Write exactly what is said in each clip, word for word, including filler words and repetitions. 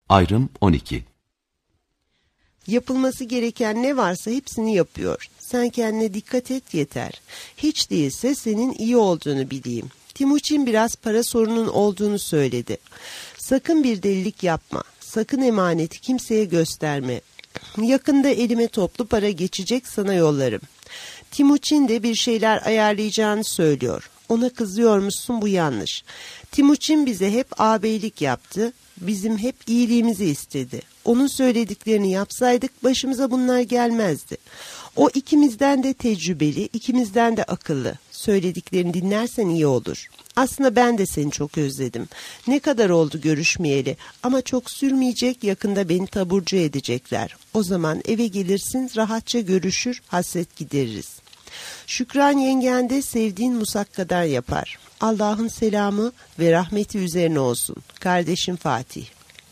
Ayrım on iki. Yapılması gereken ne varsa hepsini yapıyor. Sen kendine dikkat et yeter. Hiç değilse senin iyi olduğunu bileyim. Timuçin biraz para sorunun olduğunu söyledi. Sakın bir delilik yapma. Sakın emaneti kimseye gösterme. Yakında elime toplu para geçecek, sana yollarım. Timuçin de bir şeyler ayarlayacağını söylüyor. Ona kızıyormuşsun, bu yanlış. Timuçin bize hep ağabeylik yaptı. Bizim hep iyiliğimizi istedi. Onun söylediklerini yapsaydık başımıza bunlar gelmezdi. O ikimizden de tecrübeli, ikimizden de akıllı. Söylediklerini dinlersen iyi olur. Aslında ben de seni çok özledim. Ne kadar oldu görüşmeyeli, ama çok sürmeyecek, yakında beni taburcu edecekler. O zaman eve gelirsin, rahatça görüşür, hasret gideririz. Şükran yengen de sevdiğin musakkadar yapar. Allah'ın selamı ve rahmeti üzerine olsun. Kardeşim Fatih.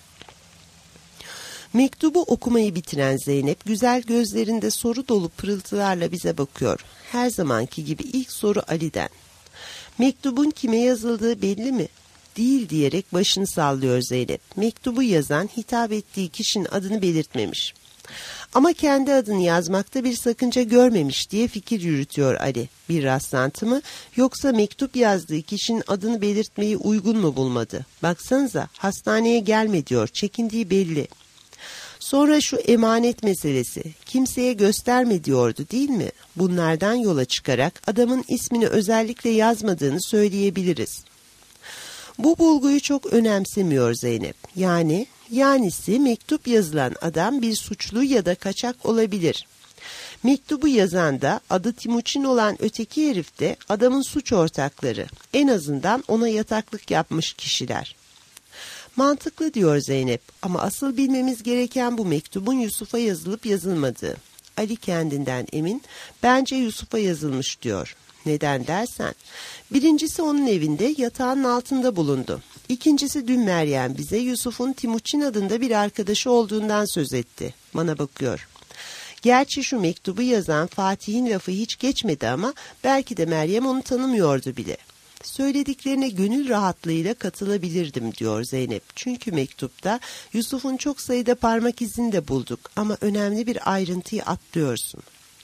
Mektubu okumayı bitiren Zeynep güzel gözlerinde soru dolu pırıltılarla bize bakıyor. Her zamanki gibi ilk soru Ali'den. Mektubun kime yazıldığı belli mi? Değil diyerek başını sallıyor Zeynep. Mektubu yazan hitap ettiği kişinin adını belirtmemiş. Ama kendi adını yazmakta bir sakınca görmemiş diye fikir yürütüyor Ali. Bir rastlantı mı, yoksa mektup yazdığı kişinin adını belirtmeyi uygun mu bulmadı? Baksanıza, hastaneye gelme diyor, çekindiği belli. Sonra şu emanet meselesi, kimseye gösterme diyordu değil mi? Bunlardan yola çıkarak adamın ismini özellikle yazmadığını söyleyebiliriz. Bu bulguyu çok önemsemiyor Zeynep. Yani, yanisi mektup yazılan adam bir suçlu ya da kaçak olabilir. Mektubu yazan da adı Timuçin olan öteki herif de adamın suç ortakları. En azından ona yataklık yapmış kişiler. Mantıklı diyor Zeynep, ama asıl bilmemiz gereken bu mektubun Yusuf'a yazılıp yazılmadığı. Ali kendinden emin, bence Yusuf'a yazılmış diyor. Neden dersen, birincisi onun evinde yatağın altında bulundu. İkincisi dün Meryem bize Yusuf'un Timuçin adında bir arkadaşı olduğundan söz etti. Bana bakıyor. Gerçi şu mektubu yazan Fatih'in lafı hiç geçmedi ama belki de Meryem onu tanımıyordu bile. Söylediklerine gönül rahatlığıyla katılabilirdim diyor Zeynep. Çünkü mektupta Yusuf'un çok sayıda parmak izini de bulduk ama önemli bir ayrıntıyı atlıyorsun.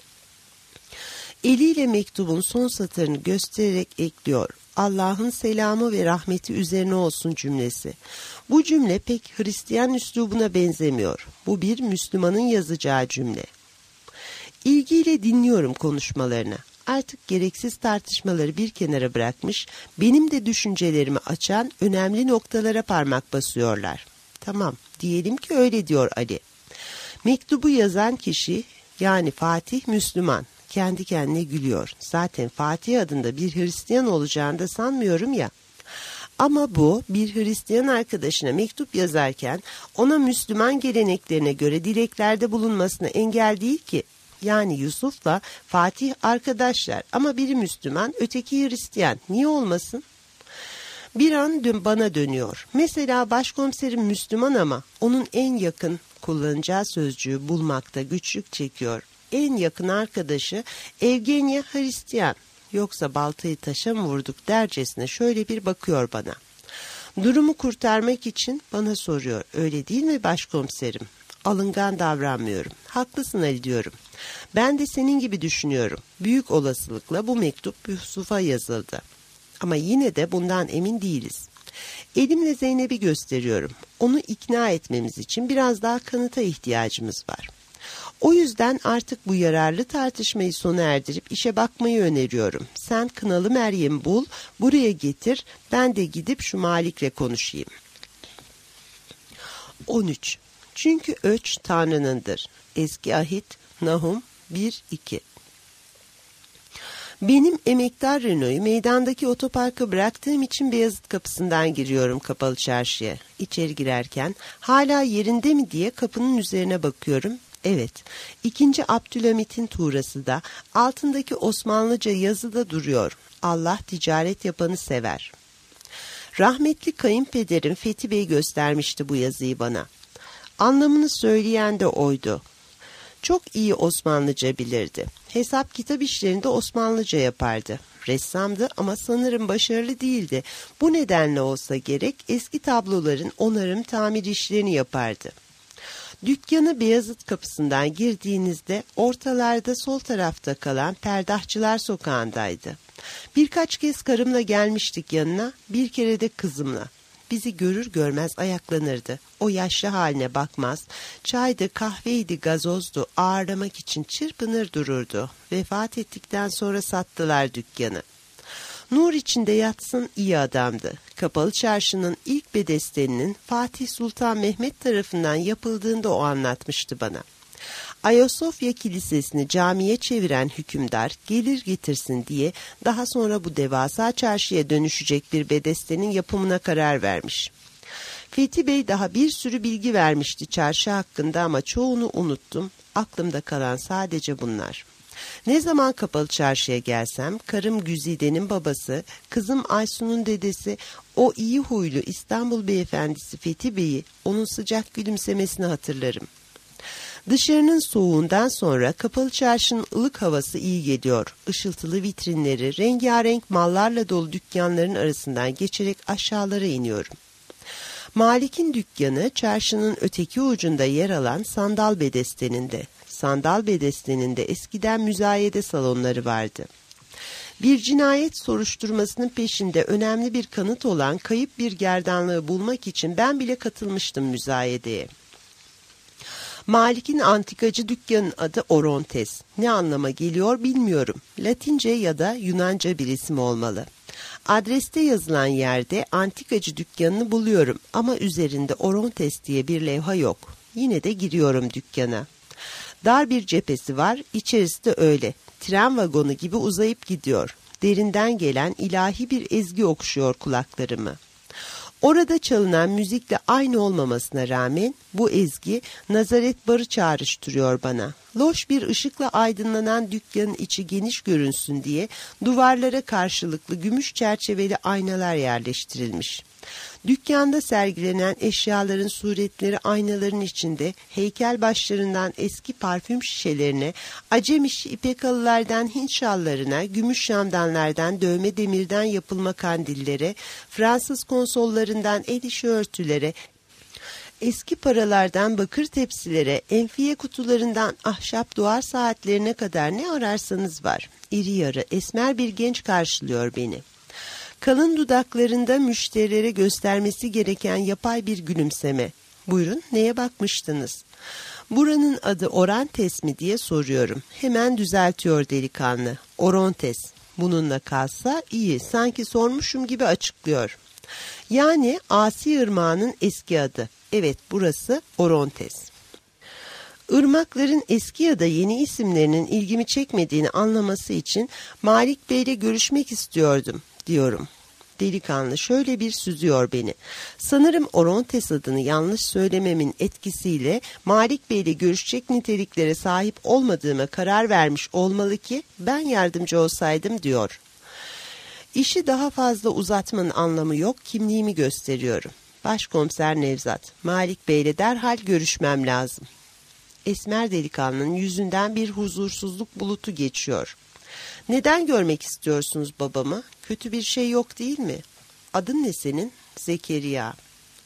Eliyle mektubun son satırını göstererek ekliyor. Allah'ın selamı ve rahmeti üzerine olsun cümlesi. Bu cümle pek Hristiyan üslubuna benzemiyor. Bu bir Müslümanın yazacağı cümle. İlgiyle dinliyorum konuşmalarını. Artık gereksiz tartışmaları bir kenara bırakmış, benim de düşüncelerimi açan önemli noktalara parmak basıyorlar. Tamam, diyelim ki öyle diyor Ali. Mektubu yazan kişi, yani Fatih, Müslüman. Kendi kendine gülüyor. Zaten Fatih adında bir Hristiyan olacağını da sanmıyorum ya. Ama bu bir Hristiyan arkadaşına mektup yazarken ona Müslüman geleneklerine göre dileklerde bulunmasına engel değil ki. Yani Yusuf'la Fatih arkadaşlar ama biri Müslüman, öteki Hristiyan. Niye olmasın? Bir an dün bana dönüyor. Mesela başkomiserim Müslüman ama onun en yakın kullanacağı sözcüğü bulmakta güçlük çekiyor. En yakın arkadaşı Evgenya Hristiyan. Yoksa baltayı taşa mı vurduk dercesine şöyle bir bakıyor bana. Durumu kurtarmak için bana soruyor. Öyle değil mi başkomiserim? Alıngan davranmıyorum. Haklısın Ali diyorum. Ben de senin gibi düşünüyorum. Büyük olasılıkla bu mektup Yusuf'a yazıldı. Ama yine de bundan emin değiliz. Elimle Zeynep'i gösteriyorum. Onu ikna etmemiz için biraz daha kanıta ihtiyacımız var. O yüzden artık bu yararlı tartışmayı sona erdirip işe bakmayı öneriyorum. Sen Kınalı Meryem'i bul, buraya getir, ben de gidip şu Malik'le konuşayım. on üç. Çünkü ölç Tanrı'nındır. Eski Ahit, Nahum bir iki. Benim emektar Renault'u meydandaki otoparka bıraktığım için Beyazıt kapısından giriyorum kapalı çarşıya. İçeri girerken hala yerinde mi diye kapının üzerine bakıyorum. Evet, ikinci Abdülhamit'in tuğrası da altındaki Osmanlıca yazıda duruyor. Allah ticaret yapanı sever. Rahmetli kayınpederim Fethi Bey göstermişti bu yazıyı bana. Anlamını söyleyen de oydu. Çok iyi Osmanlıca bilirdi. Hesap kitap işlerini de Osmanlıca yapardı. Ressamdı ama sanırım başarılı değildi. Bu nedenle olsa gerek eski tabloların onarım tamir işlerini yapardı. Dükkanı Beyazıt Kapısı'ndan girdiğinizde ortalarda sol tarafta kalan Perdahçılar Sokağı'ndaydı. Birkaç kez karımla gelmiştik yanına, bir kere de kızımla. Bizi görür görmez ayaklanırdı. O yaşlı haline bakmaz, çaydı, kahveydi, gazozdu, ağırlamak için çırpınır dururdu. Vefat ettikten sonra sattılar dükkanı. Nur içinde yatsın, iyi adamdı. Kapalı Çarşı'nın ilk bedesteninin Fatih Sultan Mehmet tarafından yapıldığında o anlatmıştı bana. Ayasofya Kilisesi'ni camiye çeviren hükümdar gelir getirsin diye daha sonra bu devasa çarşıya dönüşecek bir bedestenin yapımına karar vermiş. Fethi Bey daha bir sürü bilgi vermişti çarşı hakkında ama çoğunu unuttum. Aklımda kalan sadece bunlar. Ne zaman Kapalı Çarşı'ya gelsem karım Güzide'nin babası, kızım Aysun'un dedesi, o iyi huylu İstanbul beyefendisi Fethi Bey'i, onun sıcak gülümsemesini hatırlarım. Dışarının soğuğundan sonra Kapalı Çarşı'nın ılık havası iyi geliyor. Işıltılı vitrinleri, rengarenk mallarla dolu dükkanların arasından geçerek aşağılara iniyorum. Malik'in dükkanı çarşının öteki ucunda yer alan Sandal Bedesteninde. Sandal Bedesteninde eskiden müzayede salonları vardı. Bir cinayet soruşturmasının peşinde önemli bir kanıt olan kayıp bir gerdanlığı bulmak için ben bile katılmıştım müzayedeye. Malik'in antikacı dükkanın adı Orontes. Ne anlama geliyor bilmiyorum. Latince ya da Yunanca bir isim olmalı. Adreste yazılan yerde antikacı dükkanını buluyorum ama üzerinde Orontes diye bir levha yok. Yine de giriyorum dükkana. Dar bir cephesi var, içerisi de öyle. Tren vagonu gibi uzayıp gidiyor. Derinden gelen ilahi bir ezgi okşuyor kulaklarımı. Orada çalınan müzikle aynı olmamasına rağmen bu ezgi Nazaret Barı çağrıştırıyor bana. Loş bir ışıkla aydınlanan dükkanın içi geniş görünsün diye duvarlara karşılıklı gümüş çerçeveli aynalar yerleştirilmiş. Dükkanda sergilenen eşyaların suretleri aynaların içinde, heykel başlarından eski parfüm şişelerine, acem işi ipek halılardan Hint şallarına, gümüş şamdanlardan dövme demirden yapılma kandillere, Fransız konsollarından el işi örtülere, eski paralardan bakır tepsilere, enfiye kutularından ahşap duvar saatlerine kadar ne ararsanız var. İri yarı, esmer bir genç karşılıyor beni. Kalın dudaklarında müşterilere göstermesi gereken yapay bir gülümseme. Buyurun, neye bakmıştınız? Buranın adı Orontes mi diye soruyorum. Hemen düzeltiyor delikanlı. Orontes. Bununla kalsa iyi, sanki sormuşum gibi açıklıyor. Yani Asi Irmağı'nın eski adı. Evet, burası Orontes. Irmakların eski ya da yeni isimlerinin ilgimi çekmediğini anlaması için Malik Bey'le görüşmek istiyordum diyorum. Delikanlı şöyle bir süzüyor beni. Sanırım Orontes adını yanlış söylememin etkisiyle Malik Bey'le görüşecek niteliklere sahip olmadığıma karar vermiş olmalı ki ben yardımcı olsaydım diyor. İşi daha fazla uzatmanın anlamı yok, kimliğimi gösteriyorum. Başkomiser Nevzat, Malik Bey'le derhal görüşmem lazım. Esmer delikanlının yüzünden bir huzursuzluk bulutu geçiyor. Neden görmek istiyorsunuz babamı? Kötü bir şey yok değil mi? Adın ne senin? Zekeriya.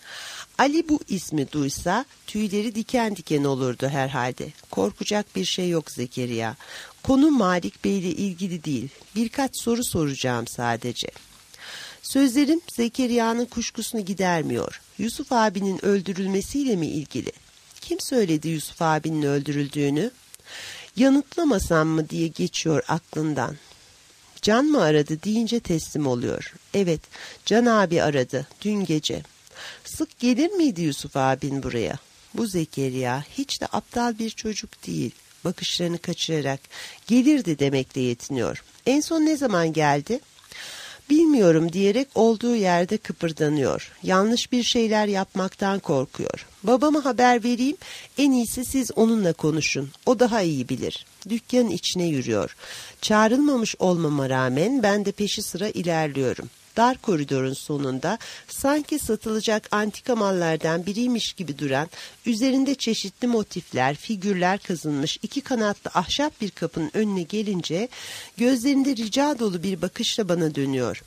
Ali bu ismi duysa tüyleri diken diken olurdu herhalde. Korkacak bir şey yok Zekeriya. Konu Malik Bey ile ilgili değil. Birkaç soru soracağım sadece. Sözlerim Zekeriya'nın kuşkusunu gidermiyor. Yusuf abinin öldürülmesiyle mi ilgili? Kim söyledi Yusuf abinin öldürüldüğünü? Yanıtlamasam mı diye geçiyor aklından. Can mı aradı deyince teslim oluyor. Evet, Can abi aradı dün gece. Sık gelir miydi Yusuf abin buraya? Bu Zekeriya hiç de aptal bir çocuk değil. Bakışlarını kaçırarak gelirdi demekle yetiniyor. En son ne zaman geldi? Bilmiyorum diyerek olduğu yerde kıpırdanıyor. Yanlış bir şeyler yapmaktan korkuyor. Babama haber vereyim, en iyisi siz onunla konuşun. O daha iyi bilir. Dükkanın içine yürüyor. Çağrılmamış olmama rağmen ben de peşi sıra ilerliyorum. dar koridorun sonunda sanki satılacak antika mallardan biriymiş gibi duran, üzerinde çeşitli motifler, figürler kazınmış iki kanatlı ahşap bir kapının önüne gelince gözlerinde rica dolu bir bakışla bana dönüyor.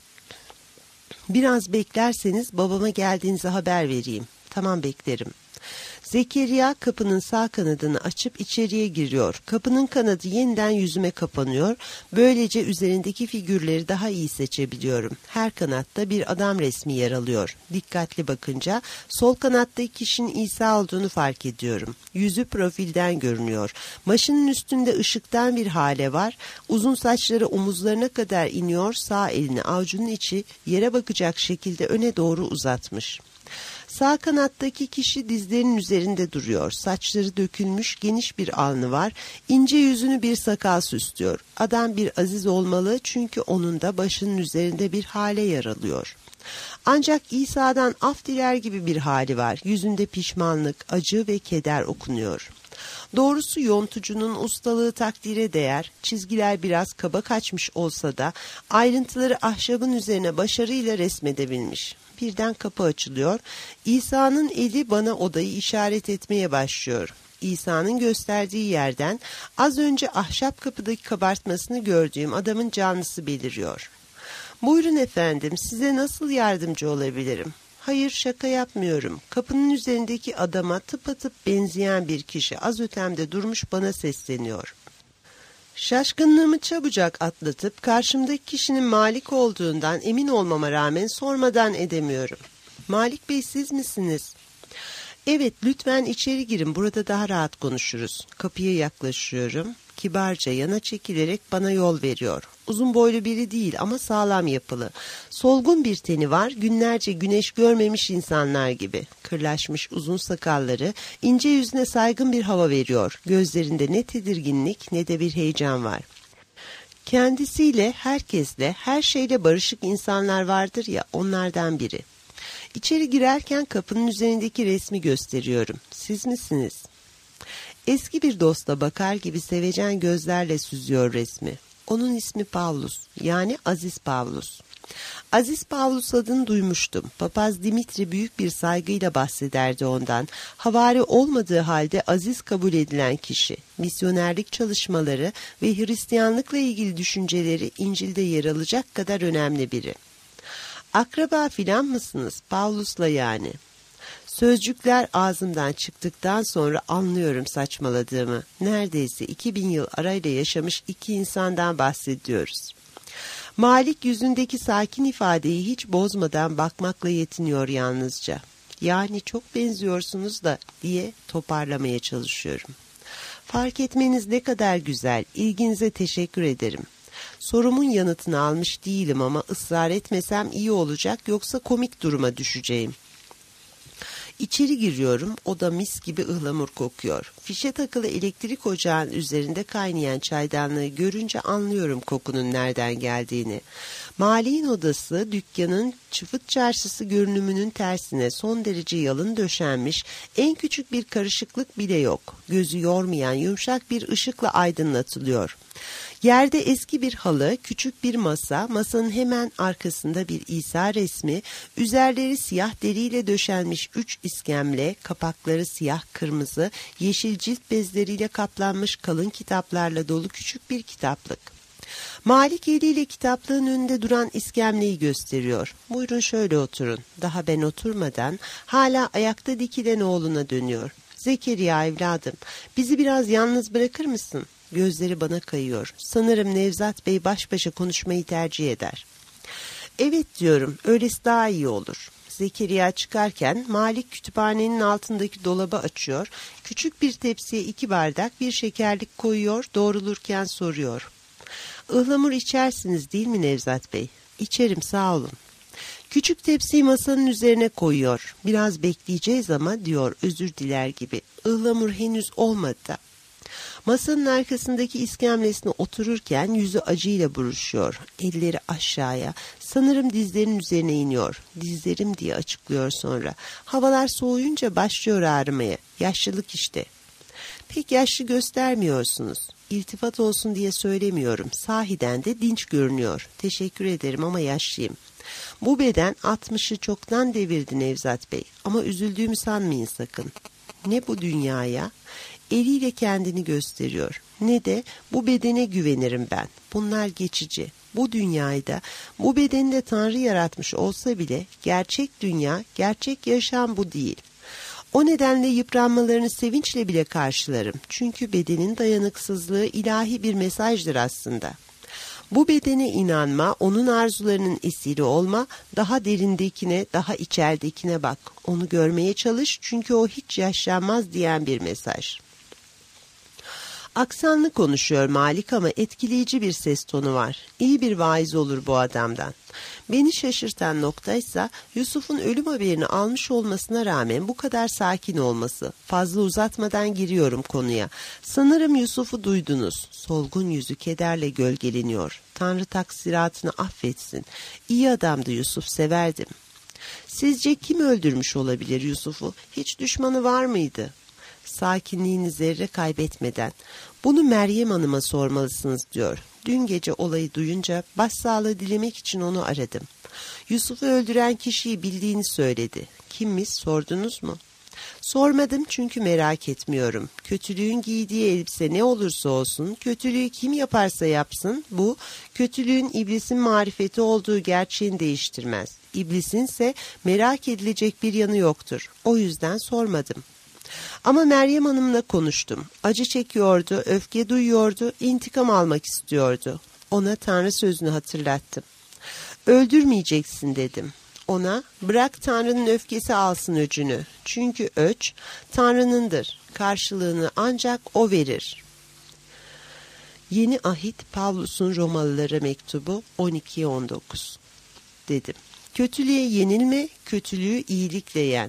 Biraz beklerseniz babama geldiğinizi haber vereyim. Tamam, beklerim. Zekeriya kapının sağ kanadını açıp içeriye giriyor. Kapının kanadı yeniden yüzüme kapanıyor. Böylece üzerindeki figürleri daha iyi seçebiliyorum. Her kanatta bir adam resmi yer alıyor. Dikkatli bakınca sol kanattaki kişinin İsa olduğunu fark ediyorum. Yüzü profilden görünüyor. Başının üstünde ışıktan bir hale var. Uzun saçları omuzlarına kadar iniyor. Sağ elini avucunun içi yere bakacak şekilde öne doğru uzatmış. Sağ kanattaki kişi dizlerinin üzerinde duruyor. Saçları dökülmüş, geniş bir alnı var. İnce yüzünü bir sakal süslüyor. Adam bir aziz olmalı çünkü onun da başının üzerinde bir hale yer alıyor. Ancak İsa'dan af diler gibi bir hali var. Yüzünde pişmanlık, acı ve keder okunuyor. Doğrusu yontucunun ustalığı takdire değer, çizgiler biraz kaba kaçmış olsa da ayrıntıları ahşabın üzerine başarıyla resmedebilmiş. Birden kapı açılıyor. İsa'nın eli bana odayı işaret etmeye başlıyor. İsa'nın gösterdiği yerden az önce ahşap kapıdaki kabartmasını gördüğüm adamın canlısı beliriyor. Buyurun efendim, size nasıl yardımcı olabilirim? Hayır, şaka yapmıyorum. Kapının üzerindeki adama tıpatıp benzeyen bir kişi az ötemde durmuş bana sesleniyor. Şaşkınlığımı çabucak atlatıp karşımdaki kişinin Malik olduğundan emin olmama rağmen sormadan edemiyorum. Malik Bey, siz misiniz? Evet, lütfen içeri girin, burada daha rahat konuşuruz. Kapıya yaklaşıyorum. Kibarca yana çekilerek bana yol veriyor. Uzun boylu biri değil ama sağlam yapılı. Solgun bir teni var, günlerce güneş görmemiş insanlar gibi. Kırlaşmış uzun sakalları ince yüzüne saygın bir hava veriyor. Gözlerinde ne tedirginlik ne de bir heyecan var. Kendisiyle, herkesle, her şeyle barışık insanlar vardır ya, onlardan biri. İçeri girerken kapının üzerindeki resmi gösteriyorum. Siz misiniz? Eski bir dosta bakar gibi sevecen gözlerle süzüyor resmi. Onun ismi Pavlus, yani Aziz Pavlus. Aziz Pavlus adını duymuştum. Papaz Dimitri büyük bir saygıyla bahsederdi ondan. Havari olmadığı halde aziz kabul edilen kişi. Misyonerlik çalışmaları ve Hristiyanlıkla ilgili düşünceleri İncil'de yer alacak kadar önemli biri. Akraba filan mısınız? Pavlus'la yani. Sözcükler ağzımdan çıktıktan sonra anlıyorum saçmaladığımı. Neredeyse iki bin yıl arayla yaşamış iki insandan bahsediyoruz. Malik yüzündeki sakin ifadeyi hiç bozmadan bakmakla yetiniyor yalnızca. Yani çok benziyorsunuz da diye toparlamaya çalışıyorum. Fark etmeniz ne kadar güzel, ilginize teşekkür ederim. Sorumun yanıtını almış değilim ama ısrar etmesem iyi olacak, yoksa komik duruma düşeceğim. İçeri giriyorum, oda mis gibi ıhlamur kokuyor. Fişe takılı elektrik ocağın üzerinde kaynayan çaydanlığı görünce anlıyorum kokunun nereden geldiğini. Malik'in odası dükkanın çıfıt çarşısı görünümünün tersine son derece yalın döşenmiş, en küçük bir karışıklık bile yok. Gözü yormayan yumuşak bir ışıkla aydınlatılıyor. Yerde eski bir halı, küçük bir masa, masanın hemen arkasında bir İsa resmi, üzerleri siyah deriyle döşenmiş üç iskemle, kapakları siyah kırmızı, yeşil cilt bezleriyle kaplanmış kalın kitaplarla dolu küçük bir kitaplık. Malik eliyle kitaplığın önünde duran iskemleyi gösteriyor. Buyurun şöyle oturun. Daha ben oturmadan hala ayakta dikilen oğluna dönüyor. Zekeriya evladım, bizi biraz yalnız bırakır mısın? Gözleri bana kayıyor. Sanırım Nevzat Bey baş başa konuşmayı tercih eder. Evet diyorum, öylesi daha iyi olur. Zekeriya çıkarken Malik kütüphanenin altındaki dolabı açıyor. Küçük bir tepsiye iki bardak bir şekerlik koyuyor, doğrulurken soruyor. Ihlamur içersiniz değil mi Nevzat Bey? İçerim, sağ olun. Küçük tepsiyi masanın üzerine koyuyor. Biraz bekleyeceğiz ama diyor özür diler gibi. Ihlamur henüz olmadı da. Masanın arkasındaki iskemlesine otururken yüzü acıyla buruşuyor. Elleri aşağıya, sanırım dizlerinin üzerine iniyor. Dizlerim diye açıklıyor sonra. Havalar soğuyunca başlıyor ağrımaya. Yaşlılık işte. Pek yaşlı göstermiyorsunuz. İltifat olsun diye söylemiyorum. Sahiden de dinç görünüyor. Teşekkür ederim ama yaşlıyım. Bu beden altmışı çoktan devirdi Nevzat Bey, ama üzüldüğümü sanmayın sakın. Ne bu dünyaya eliyle kendini gösteriyor, ne de bu bedene güvenirim ben. Bunlar geçici. Bu dünyayı da, bu bedeni de Tanrı yaratmış olsa bile gerçek dünya, gerçek yaşam bu değil. O nedenle yıpranmalarını sevinçle bile karşılarım. Çünkü bedenin dayanıksızlığı ilahi bir mesajdır aslında. Bu bedene inanma, onun arzularının esiri olma, daha derindekine, daha içeridekine bak. Onu görmeye çalış, çünkü o hiç yaşlanmaz diyen bir mesaj. Aksanlı konuşuyor Malik, ama etkileyici bir ses tonu var. İyi bir vaiz olur bu adamdan. Beni şaşırtan noktaysa Yusuf'un ölüm haberini almış olmasına rağmen bu kadar sakin olması. Fazla uzatmadan giriyorum konuya. Sanırım Yusuf'u duydunuz. Solgun yüzü kederle gölgeleniyor. Tanrı taksiratını affetsin. İyi adamdı Yusuf, severdim. Sizce kim öldürmüş olabilir Yusuf'u? Hiç düşmanı var mıydı? Sakinliğini zerre kaybetmeden, bunu Meryem Hanım'a sormalısınız diyor. Dün gece olayı duyunca başsağlığı dilemek için onu aradım. Yusuf'u öldüren kişiyi bildiğini söyledi. Kimmiş, sordunuz mu? Sormadım, çünkü merak etmiyorum. Kötülüğün giydiği elbise ne olursa olsun, kötülüğü kim yaparsa yapsın, bu kötülüğün iblisin marifeti olduğu gerçeğini değiştirmez. İblisin ise merak edilecek bir yanı yoktur. O yüzden sormadım. Ama Meryem Hanım'la konuştum. Acı çekiyordu, öfke duyuyordu, intikam almak istiyordu. Ona Tanrı sözünü hatırlattım. Öldürmeyeceksin dedim. Ona bırak Tanrı'nın öfkesi alsın öcünü. Çünkü öç Tanrı'nındır. Karşılığını ancak O verir. Yeni Ahit, Pavlus'un Romalılara mektubu on iki on dokuz dedim. Kötülüğe yenilme, kötülüğü iyilikle yen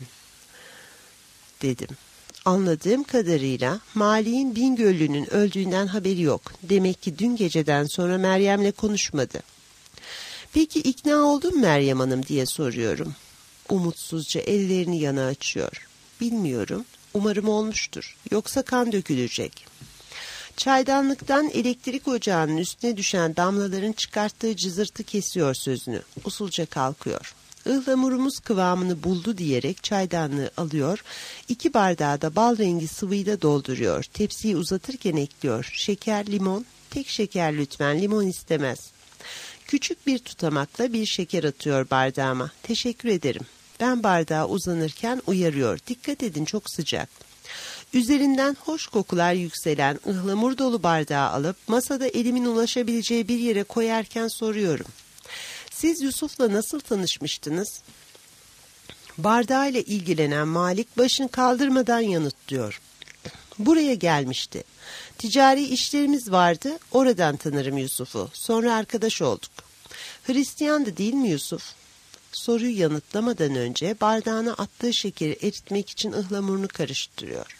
dedim. Anladığım kadarıyla Malik'in Bingöllü'nün öldüğünden haberi yok. Demek ki dün geceden sonra Meryem'le konuşmadı. Peki ikna oldun Meryem Hanım diye soruyorum. Umutsuzca ellerini yana açıyor. Bilmiyorum. Umarım olmuştur. Yoksa kan dökülecek. Çaydanlıktan elektrik ocağının üstüne düşen damlaların çıkarttığı cızırtı kesiyor sözünü. Usulca kalkıyor. Ihlamurumuz kıvamını buldu diyerek çaydanlığı alıyor, iki bardağı da bal rengi sıvıyla dolduruyor. Tepsiyi uzatırken ekliyor. Şeker, limon, tek şeker lütfen, limon istemez. Küçük bir tutamakla bir şeker atıyor bardağıma. Teşekkür ederim. Ben bardağa uzanırken uyarıyor. Dikkat edin, çok sıcak. Üzerinden hoş kokular yükselen ıhlamur dolu bardağı alıp masada elimin ulaşabileceği bir yere koyarken soruyorum. Siz Yusuf'la nasıl tanışmıştınız? Bardağıyla ilgilenen Malik başını kaldırmadan yanıtlıyor. Buraya gelmişti. Ticari işlerimiz vardı, oradan tanırım Yusuf'u. Sonra arkadaş olduk. Hristiyandı değil mi Yusuf? Soruyu yanıtlamadan önce bardağına attığı şekeri eritmek için ıhlamurunu karıştırıyor.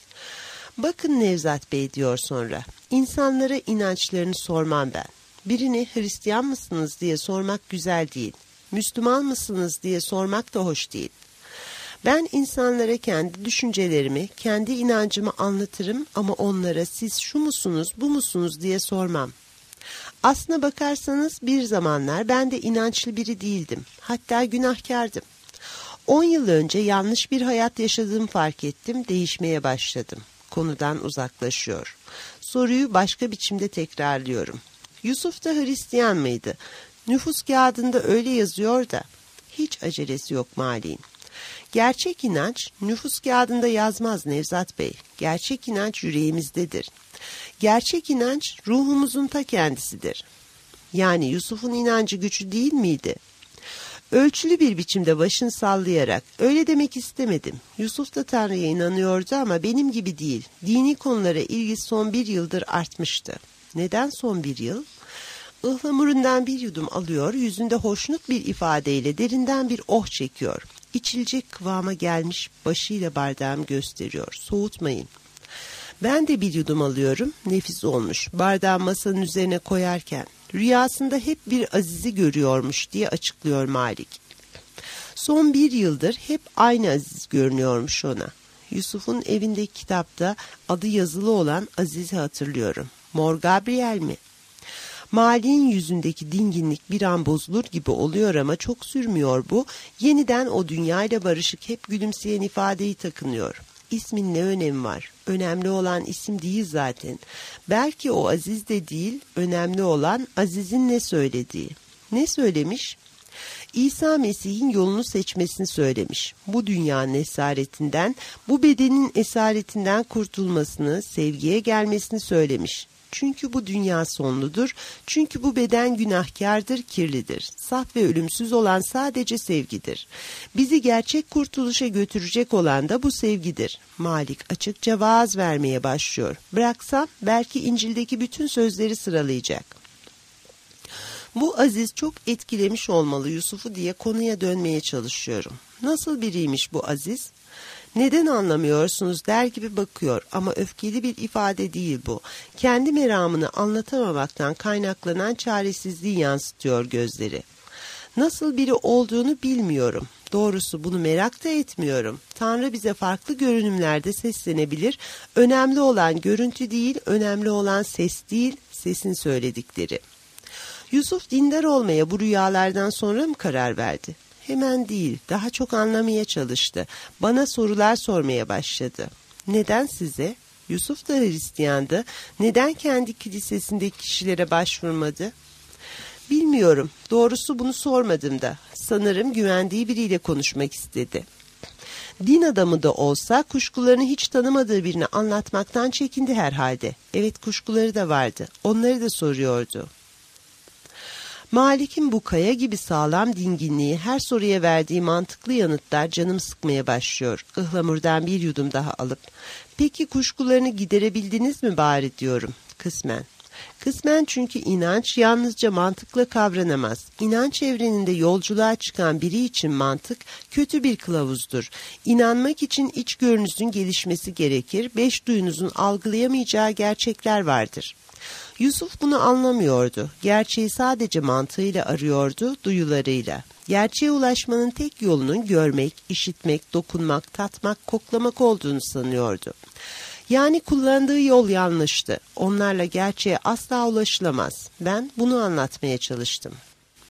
Bakın Nevzat Bey diyor sonra, insanlara inançlarını sormam ben. Birini Hristiyan mısınız diye sormak güzel değil. Müslüman mısınız diye sormak da hoş değil. Ben insanlara kendi düşüncelerimi, kendi inancımı anlatırım ama onlara siz şu musunuz, bu musunuz diye sormam. Aslına bakarsanız bir zamanlar ben de inançlı biri değildim. Hatta günahkardım. On yıl önce yanlış bir hayat yaşadığımı fark ettim, değişmeye başladım. Konudan uzaklaşıyor. Soruyu başka biçimde tekrarlıyorum. Yusuf da Hristiyan mıydı? Nüfus kağıdında öyle yazıyor da. Hiç acelesi yok Malik'in. Gerçek inanç nüfus kağıdında yazmaz Nevzat Bey. Gerçek inanç yüreğimizdedir. Gerçek inanç ruhumuzun ta kendisidir. Yani Yusuf'un inancı güçlü değil miydi? Ölçülü bir biçimde başını sallayarak, öyle demek istemedim. Yusuf da Tanrı'ya inanıyordu ama benim gibi değil. Dini konulara ilgisi son bir yıldır artmıştı. Neden son bir yıl? Ihlamurundan bir yudum alıyor, yüzünde hoşnut bir ifadeyle derinden bir oh çekiyor. İçilecek kıvama gelmiş başıyla bardağımı gösteriyor. Soğutmayın. Ben de bir yudum alıyorum, nefis olmuş. Bardağı masanın üzerine koyarken rüyasında hep bir Aziz'i görüyormuş diye açıklıyor Malik. Son bir yıldır hep aynı Aziz görünüyormuş ona. Yusuf'un evindeki kitapta adı yazılı olan Aziz'i hatırlıyorum. Mor Gabriel mi? Malik'in yüzündeki dinginlik bir an bozulur gibi oluyor ama çok sürmüyor bu. Yeniden o dünyayla barışık hep gülümseyen ifadeyi takınıyor. İsmin ne önemi var? Önemli olan isim değil zaten. Belki o Aziz de değil, önemli olan Aziz'in ne söylediği. Ne söylemiş? İsa Mesih'in yolunu seçmesini söylemiş. Bu dünyanın esaretinden, bu bedenin esaretinden kurtulmasını, sevgiye gelmesini söylemiş. Çünkü bu dünya sonludur, çünkü bu beden günahkardır, kirlidir. Saf ve ölümsüz olan sadece sevgidir. Bizi gerçek kurtuluşa götürecek olan da bu sevgidir. Malik açıkça vaaz vermeye başlıyor. Bıraksam belki İncil'deki bütün sözleri sıralayacak. Bu Aziz çok etkilemiş olmalı Yusuf'u diye konuya dönmeye çalışıyorum. Nasıl biriymiş bu Aziz? Neden anlamıyorsunuz der gibi bakıyor ama öfkeli bir ifade değil bu. Kendi meramını anlatamamaktan kaynaklanan çaresizliği yansıtıyor gözleri. Nasıl biri olduğunu bilmiyorum. Doğrusu bunu merak da etmiyorum. Tanrı bize farklı görünümlerde seslenebilir. Önemli olan görüntü değil, önemli olan ses değil, sesin söyledikleri. Yusuf dindar olmaya bu rüyalardan sonra mı karar verdi? Hemen değil, daha çok anlamaya çalıştı. Bana sorular sormaya başladı. Neden size? Yusuf da Hristiyandı. Neden kendi kilisesindeki kişilere başvurmadı? Bilmiyorum. Doğrusu bunu sormadım da. Sanırım güvendiği biriyle konuşmak istedi. Din adamı da olsa kuşkularını hiç tanımadığı birine anlatmaktan çekindi herhalde. Evet, kuşkuları da vardı. Onları da soruyordu. Malik'in bu kaya gibi sağlam dinginliği, her soruya verdiği mantıklı yanıtlar canım sıkmaya başlıyor. Ihlamurdan bir yudum daha alıp, peki kuşkularını giderebildiniz mi bari diyorum, kısmen. Kısmen çünkü inanç yalnızca mantıkla kavranamaz. İnanç evreninde yolculuğa çıkan biri için mantık kötü bir kılavuzdur. İnanmak için içgörünüzün gelişmesi gerekir, beş duyunuzun algılayamayacağı gerçekler vardır. Yusuf bunu anlamıyordu. Gerçeği sadece mantığıyla arıyordu, duyularıyla. Gerçeğe ulaşmanın tek yolunun görmek, işitmek, dokunmak, tatmak, koklamak olduğunu sanıyordu. Yani kullandığı yol yanlıştı. Onlarla gerçeğe asla ulaşılamaz. Ben bunu anlatmaya çalıştım.